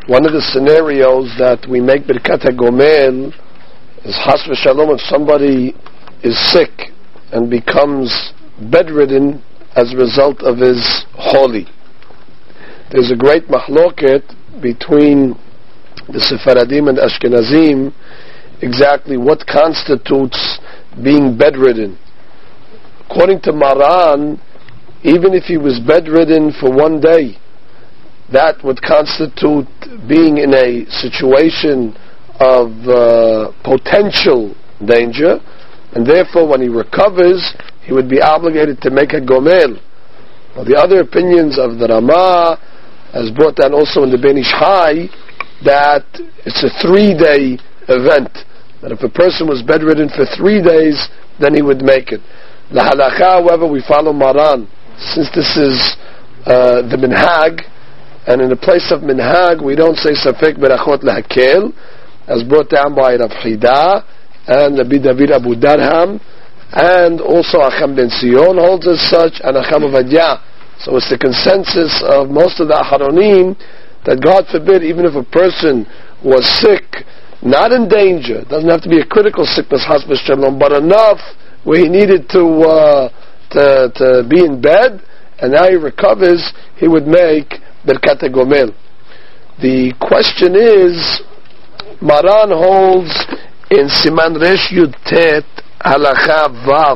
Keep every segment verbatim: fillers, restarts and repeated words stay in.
one of the scenarios that we make Birkat HaGomel is Chas v'Shalom if somebody is sick and becomes bedridden as a result of his holi. There's a great mahloket between the Sephardim and Ashkenazim exactly what constitutes being bedridden. According to Maran, even if he was bedridden for one day, that would constitute being in a situation of uh, potential danger, and therefore when he recovers, he would be obligated to make a gomel. Now, the other opinions of the Ramah, as brought down also in the Ben Ish Hai, that it's a three-day event. That if a person was bedridden for three days, then he would make it. La halakha, however, we follow Maran. Since this is uh, the minhag, and in the place of minhag, we don't say safek berachot lehakel, as brought down by Rav Chida and Rabbi David Abu Darham, and also Acham Ben Sion holds as such, and Acham Ovadia. So it's the consensus of most of the Acharonim that God forbid, even if a person was sick, not in danger, doesn't have to be a critical sickness, Chas v'Shalom, but enough where he needed to, uh, to to be in bed, and now he recovers, he would make Birkat HaGomel. The question is, Maran holds in Siman Resh Yud Tet Halacha Vav,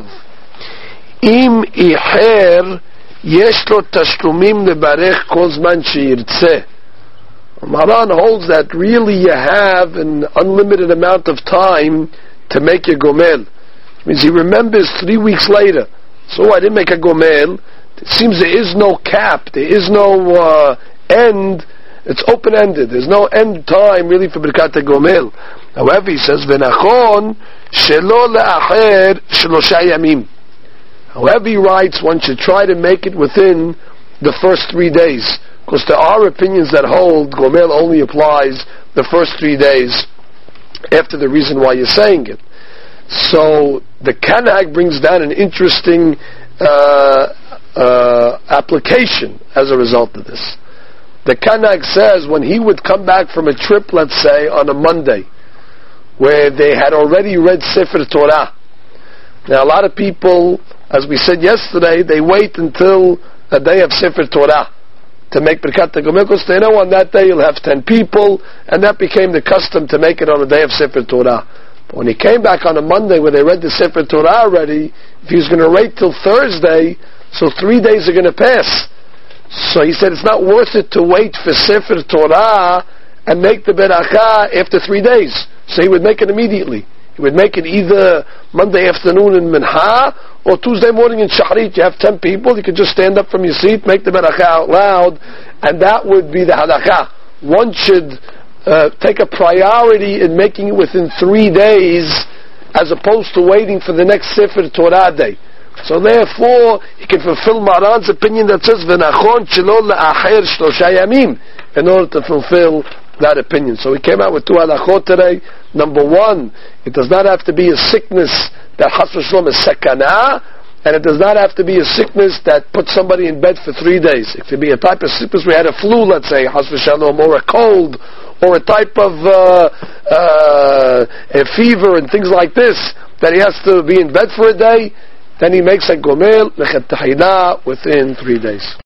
Im Iher Yesh Lo Tashlumim Lebarech Kol Zman Sheyirtzeh. Maran holds that really you have an unlimited amount of time to make your gomel. It means he remembers three weeks later. So I didn't make a gomel. It seems there is no cap. There is no uh, end. It's open-ended. There's no end time really for Birkat HaGomel. However, he says, V'nachon shelo le'acher shelosha yamim. However, he writes, one should try to make it within the first three days. Because there are opinions that hold Gomel only applies the first three days after the reason why you're saying it. So the Kanag brings down an interesting uh, uh, application as a result of this. The Kanag says when he would come back from a trip, let's say, on a Monday, where they had already read Sefer Torah. Now a lot of people, as we said yesterday, they wait until a day of Sefer Torah to make Birkat HaGomel, because they know on that day you'll have ten people, and that became the custom to make it on the day of Sefer Torah. But when he came back on a Monday where they read the Sefer Torah already, if he was going to wait till Thursday, so three days are going to pass. So he said it's not worth it to wait for Sefer Torah and make the Beracha after three days. So he would make it immediately. He would make it either Monday afternoon in Minha or Tuesday morning in Shahrit. You have ten people, you could just stand up from your seat, make the Beracha out loud, and that would be the Halakha. One should uh, take a priority in making it within three days as opposed to waiting for the next Sefer Torah day. So therefore, he can fulfill Maran's opinion that says, V'nachon shelo le'acher shlosha yamim, in order to fulfill that opinion. So we came out with two halachot today. Number one, it does not have to be a sickness that Chas v'Shalom is sakana, and it does not have to be a sickness that puts somebody in bed for three days. It could be a type of sickness we had a flu, let's say, Chas v'Shalom, or a cold, or a type of uh, uh, a fever and things like this, that he has to be in bed for a day. Then he makes a gomel, lechet tahila, within three days.